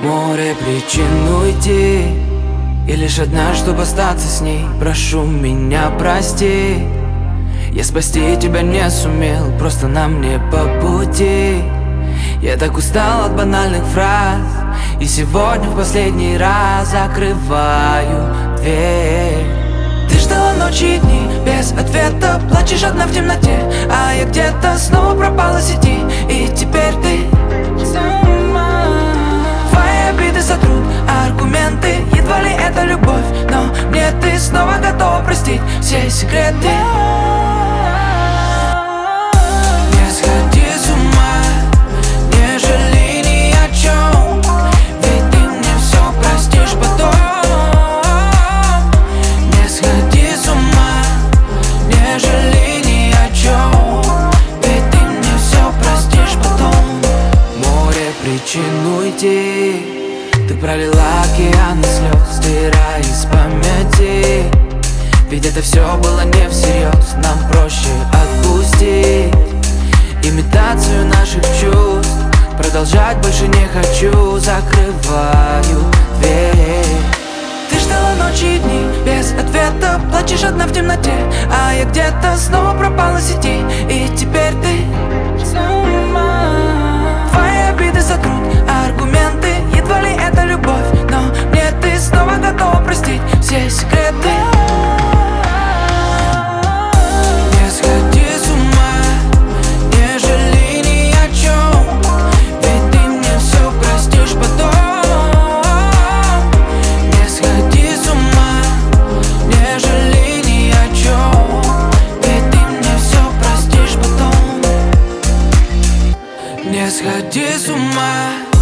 Море причин уйти, и лишь одна, чтобы остаться с ней. Прошу меня прости, я спасти тебя не сумел, просто нам не по пути. Я так устал от банальных фраз, и сегодня в последний раз закрываю дверь. Ты ждала ночи и дни без ответа, плачешь одна в темноте, а я где-то снова пропала в сети. И теперь ты сама. Твои обиды сотрут аргументы, едва ли это любовь, но мне ты снова готова простить все секреты. Не сходи с ума, не жалей ни о чем, ведь ты мне все простишь потом. Не сходи с ума, не жалей ни о чем, ведь ты мне все простишь потом. Море причин уйти, ты пролила океаны слез, стирая из памяти. Ведь это все было не всерьез, нам проще отпустить имитацию наших чувств. Продолжать больше не хочу, закрываю дверь. Ты ждала ночи и дни без ответа, плачешь одна в темноте, а я где-то снова пропала в сети. И теперь ты сама. Твои обиды сотрут аргументы, едва ли это любовь, но мне ты снова готова простить все секреты. Не сходи с ума, не жалей ни о чем, ведь ты мне все простишь потом. Не сходи с ума, не жалей ни о чем, ведь ты мне все простишь потом. Не сходи с ума.